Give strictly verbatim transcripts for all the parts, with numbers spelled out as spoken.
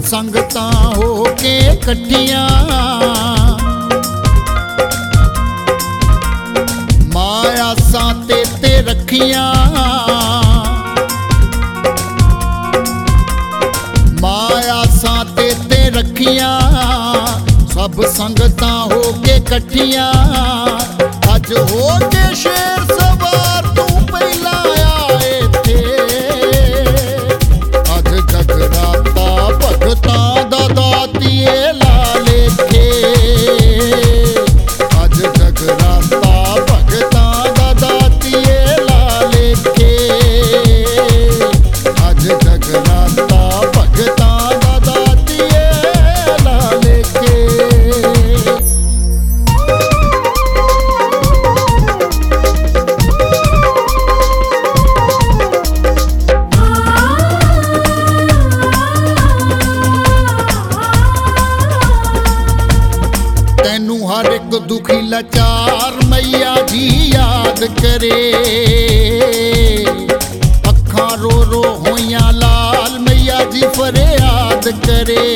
संगतां हो के कट्ठियां, माया सा ते ते रखियां, माया सा ते ते रखियां, सब संगतां हो के कट्ठियां। अज हो के शेर सवार तू पहला आए थे, अज जगराता भगतां दा दातिए ला लेखे, अज जगराता भगतां दा दातिए ला लेखे, अज जगराता भगतां दा दातिए ला लेखे। तैनू हर एक दुखी लाचार मैया जी याद करे, अखां रो रो होइयां लाल मैया जी फरियाद करे,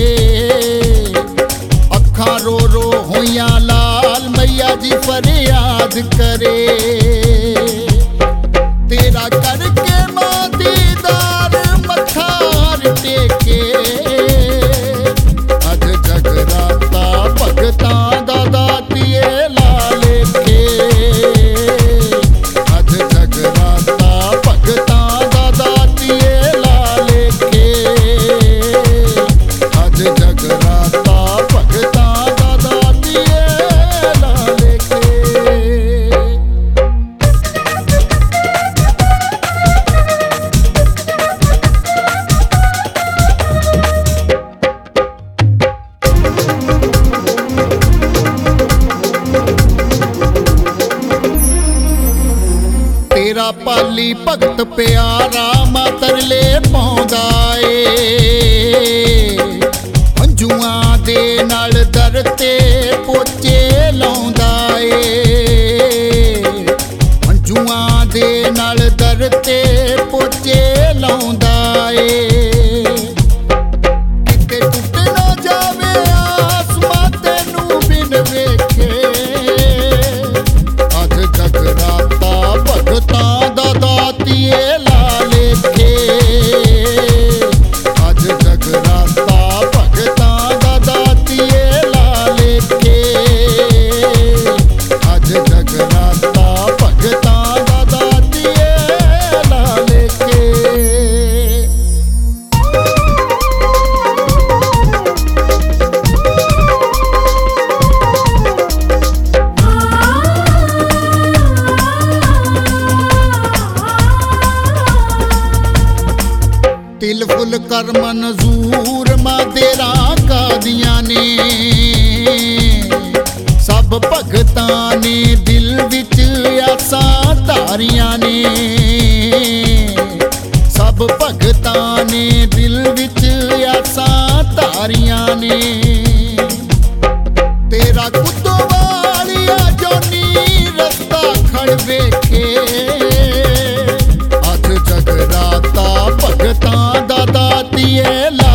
अखां रो रो होइयां लाल मैया जी फरियाद करे। तेरा करके मां दीदार मत्थार टेके, अज जगराता भगतां दा दातिए ला लेखे, अज जगराता भगतां दा दातिए ला लेखे, अज जगराता भगतां दा दातिए ला लेखे। तेरा पाली भगत प्यारा मातरले पाउंदा ए, हंजुआं दे नाल दर ते पोचे लाउंदा ए, हंजुआं दे नाल दर ते पोचे लाउंदा ए। किते टुट ना जावे आसमां तैनू बिन वेखे, अज जगराता भगतां दा दातिए ला लेखे, अज जगराता भगतां दा दातिए ला लेखे, अज जगराता भगतां दा दातिए ला लेखे। तिल फुल कर मंजूर मां तेरा कादियां ने, सब भगतां ने दिल विच आसां धारियां ने, सब भगतां ने दिल विच आसां धारियां ने। तेरा कुत्तो वालिया जोनी रस्ता खड़ वेखे, अज जगराता भगतां दा दातिए ला